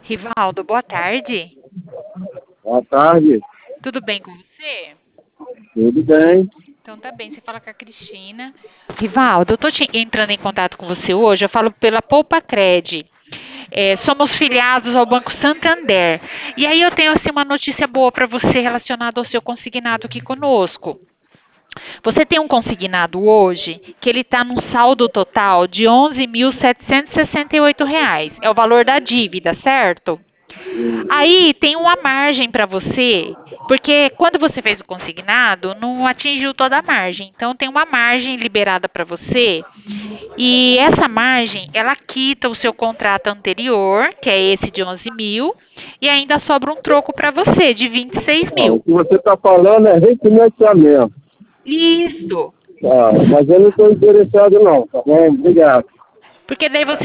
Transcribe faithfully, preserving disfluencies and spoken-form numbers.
Rivaldo, boa tarde. Boa tarde, Tudo bem com você? tudo bem? Então tá bem, você fala com a Cristina. Rivaldo, eu tô te- entrando em contato com você hoje, eu falo pela Poupa Cred. É, somos filiados ao Banco Santander. E aí eu tenho assim uma notícia boa para você relacionada ao seu consignado aqui conosco. Você tem um consignado hoje que ele está num saldo total de onze mil setecentos e sessenta e oito reais. É o valor da dívida, certo? Aí tem uma margem para você, porque quando você fez o consignado, não atingiu toda a margem. Então tem uma margem liberada para você, e essa margem, ela quita o seu contrato anterior, que é esse de onze mil, e ainda sobra um troco para você de vinte e seis Ah, o mil. que você está falando é refinanciamento, Isso. tá? Mas eu não estou interessado não, tá bom? Obrigado. Porque daí você